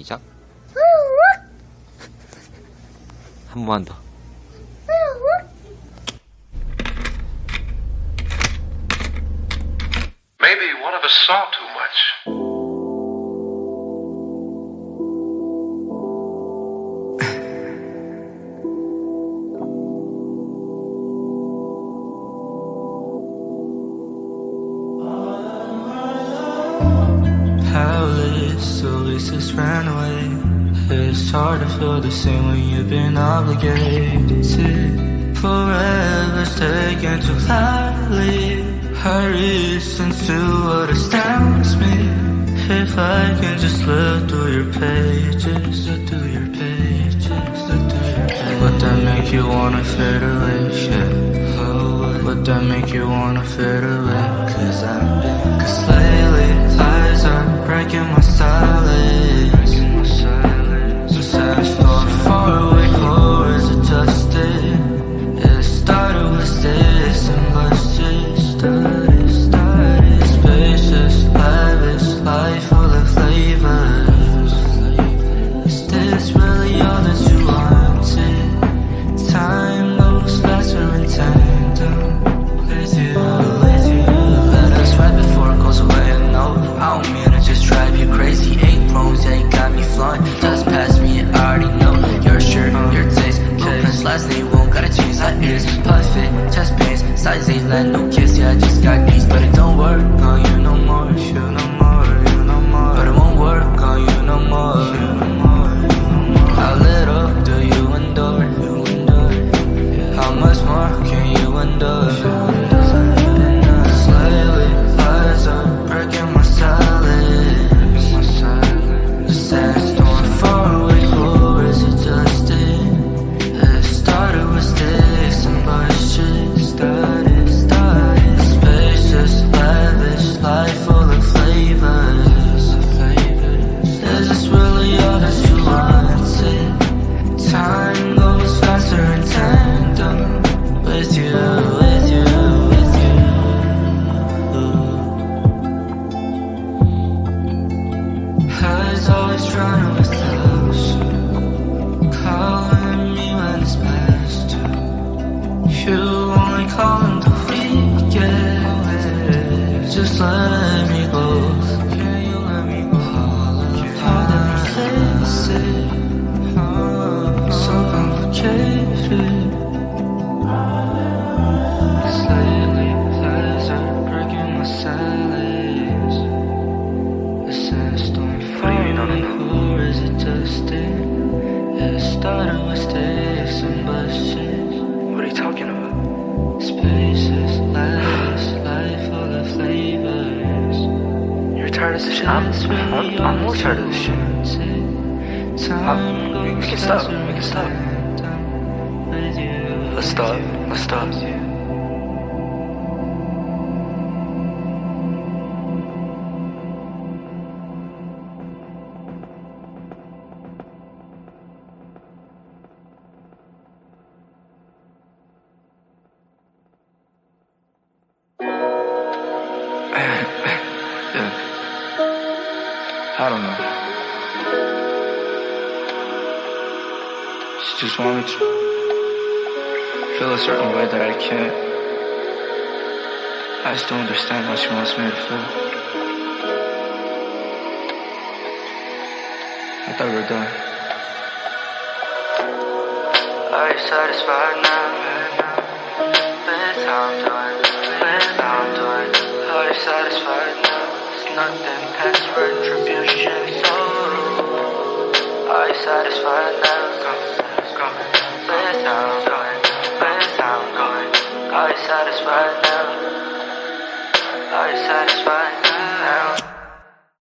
시작. 한 번만 더. Maybe one of us saw too much. Powerless, so it's just ran away. It's hard to feel the same when you've been obligated to forever taken too lightly. I listen to what astounds me. If I can just look through your pages, look through your pages, look through your pages. Would that make you wanna fade away? Yeah. Would that make you wanna fade away? Cause lately lies are breaking my silence. The signs far, far away, or is it just it? It started with sticks and bushes. Started spacious, lavish, life full of flavors. Is this really all that you wanted? Time moves faster in tandem with you, with you. Let us right before it goes away. And no, I don't mean to just drive you crazy. 8 phones, yeah, you got me flying. Just pass me, I already know your shirt, your taste. Blueprints, last name won't gotta change. That is perfect, chest pains, size 8, land, no kiss. Yeah, I just got these, but it don't work on you no more. You no more, you no more. But it won't work on you no more. You no more, you no more. How little do you endure? You endure. How much more can you endure? Slightly, lies are breaking my silence. The sandstorm far away, or is it just it? It started with sticks and bushes. Started spacious, lavish, life full of flavors. Is this really all that you wanted? Time goes faster in tandem with you, with you, with you. Eyes always trying to withhold you, calling me when it's past two. You only call in the weekend. Just let me go. Can you let me go? How that I face it, so complicated. Slightly pleasure, breaking my silence. The sandstorm falling, or is it just it? It started with sticks and bushes. What are you talking about? Spaces, lavish, life full of flavors. You're tired of this shit? I'm more tired of this shit. We can stop. We can stop. Let's stop. Let's stop. Yeah. I don't know. She just wanted to feel a certain way that I can't. I just don't understand how she wants me to feel. I thought we were done. Are you satisfied now? With how I'm doing, with how I'm doing. Are you satisfied now? It's nothing past retribution, so are you satisfied now? With how I'm doing, with how I'm going. Are you satisfied now? Are you satisfied now?